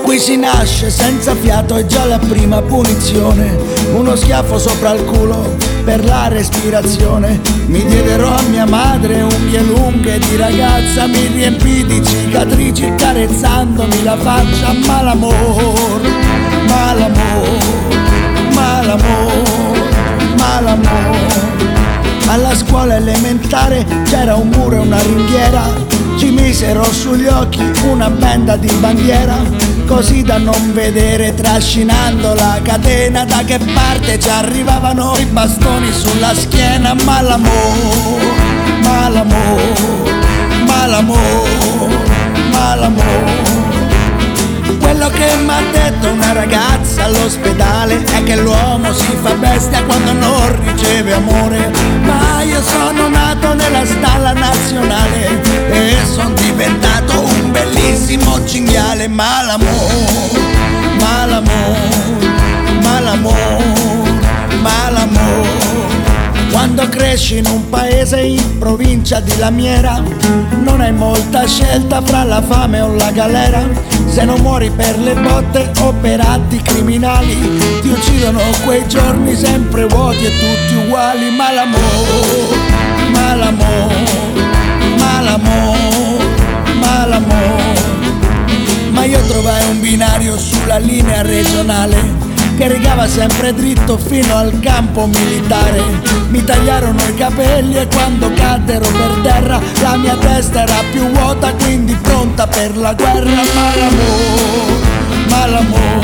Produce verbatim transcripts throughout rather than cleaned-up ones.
Qui si nasce senza fiato e già la prima punizione, uno schiaffo sopra il culo per la respirazione. Mi diederò a mia madre unghie lunghe di ragazza, mi riempì di cicatrici carezzandomi la faccia. Malamor, malamor, malamor, malamor. Alla scuola elementare c'era un muro e una ringhiera, ci misero sugli occhi una benda di bandiera, così da non vedere trascinando la catena da che parte ci arrivavano i bastoni sulla schiena. Malamor, malamor, malamor, malamor. Quello che m'ha detto una ragazza all'ospedale è che l'uomo si fa bestia quando non riceve amore. Ma io sono nato nella stalla nazionale e sono diventato un bellissimo cinghiale. Malamor, malamor, malamor, malamor. Quando cresci in un paese in provincia di Lamiera non hai molta scelta fra la fame o la galera. Se non muori per le botte o per atti criminali ti uccidono quei giorni sempre vuoti e tutti uguali. Malamor, malamor, malamor, malamor. Ma io trovai un binario sulla linea regionale che rigava sempre dritto fino al campo militare. Mi tagliarono i capelli e quando caddero per terra la mia testa era più vuota, quindi pronta per la guerra. Malamor, malamor,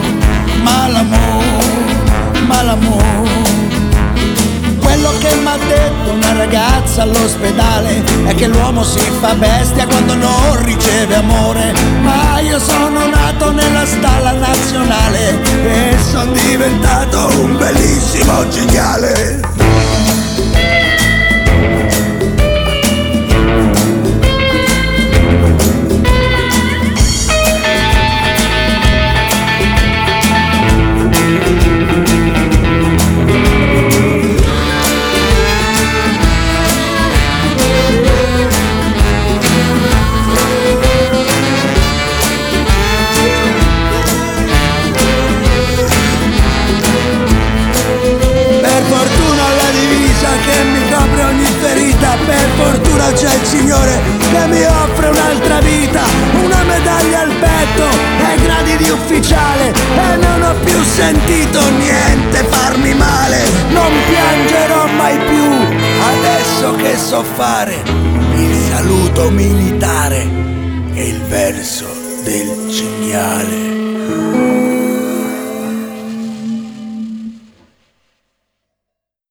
malamor, malamor. Quello che m'ha detto una ragazza all'ospedale è che l'uomo si fa bestia quando non riceve amore. Ma io sono nato nella stalla nazionale e sono diventato un bellissimo cinghiale. Per fortuna c'è il Signore che mi offre un'altra vita, una medaglia al petto e gradi di ufficiale, e non ho più sentito niente farmi male. Non piangerò mai più adesso che so fare il saluto militare e il verso del cinghiale.